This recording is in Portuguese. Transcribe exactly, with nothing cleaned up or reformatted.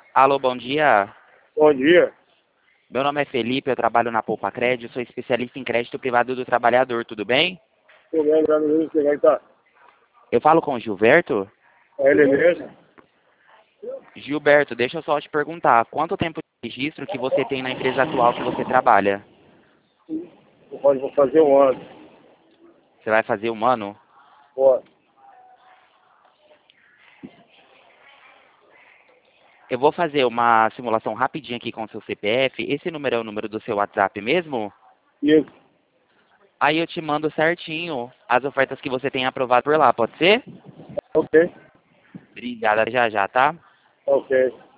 Alô, bom dia. Bom dia. Meu nome é Felipe, eu trabalho na Poupa Crédito, sou especialista em crédito privado do trabalhador, tudo bem? Tudo bem, graças a Deus, como é que tá? Eu falo com o Gilberto? É ele mesmo? Gilberto, deixa eu só te perguntar, quanto tempo de registro que você tem na empresa atual que você trabalha? Pode vou fazer um ano. Você vai fazer um ano? Pode. Eu vou fazer uma simulação rapidinha aqui com o seu C P F. Esse número é o número do seu WhatsApp mesmo? Isso. Aí eu te mando certinho as ofertas que você tem aprovado por lá, pode ser? Ok. Obrigada, já já, tá? Ok.